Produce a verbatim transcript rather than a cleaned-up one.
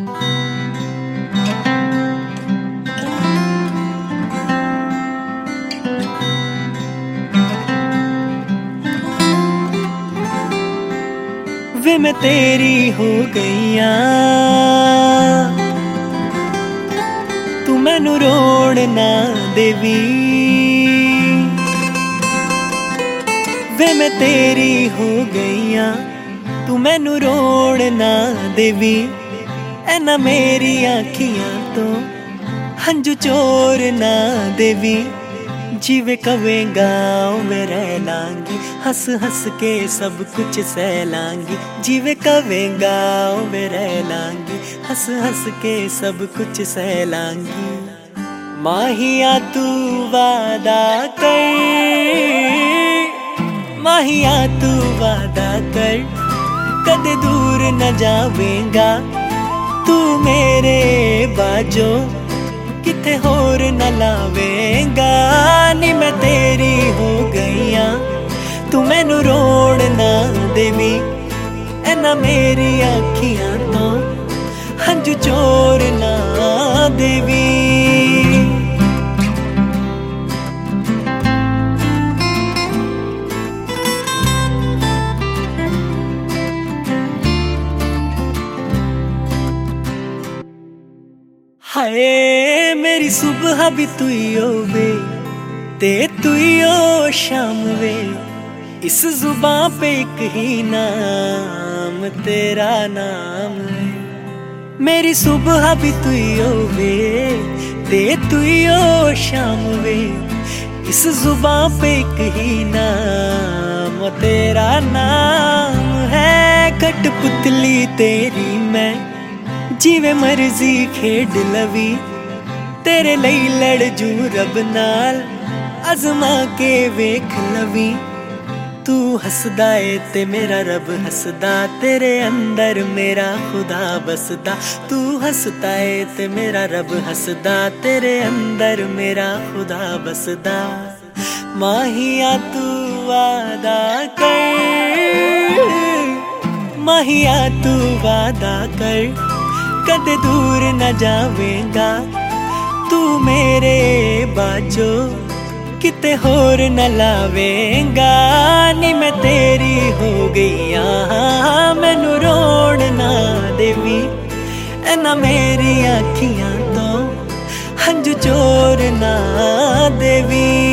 वे मैं तेरी हो गईया, तू मैनू रोण ना देवी। वे मैं तेरी हो गईया, तू मैनू रोण ना देवी। ऐना मेरी आखियां तो हंजू चोर ना देवी। जिवे कवेगा मैं रह लांगी, हंस हंस के सब कुछ सह लांगी। जिवे कवेगा मैं रह लांगी, हंस हंस के सब कुछ सह लांगी। माहिया तू वादा कर, माहिया तू वादा कर, कदे दूर न जावेगा तू मेरे बाजो, किथे होर न लावेगा। नी मैं तेरी हो गईया, तू मैनू रोण ना देवी। ऐना मेरी आखियां तो हंजू चोर ना देवी। हाय मेरी सुबह भी तू ही होवे ते तू ही हो शाम वे। इस जुबान पे एक ही नाम तेरा नाम है। मेरी सुबह भी तू ही होवे ते तू ही हो शाम वे। इस जुबान पे एक ही नाम तेरा नाम है। कठपुतली तेरी मैं जिवे मर्जी खेड लवी, तेरे लई लड़ जू रब नाल अजमा के वेख लवी। तू हसदा ए ते मेरा रब हसदा, तेरे अंदर मेरा खुदा बसदा। तू हसदा ए ते मेरा रब हसदा, तेरे अंदर मेरा खुदा बसदा। माहिया तू वादा कर, माहिया तू वादा कर, कदे दूर न जावेगा तू मेरे बाजो, किते होर न लावेगा। नी मैं तेरी हो गईया, मैनू रोण ना देवी। ऐना मेरी आखियां तो हंजू चोर ना देवी।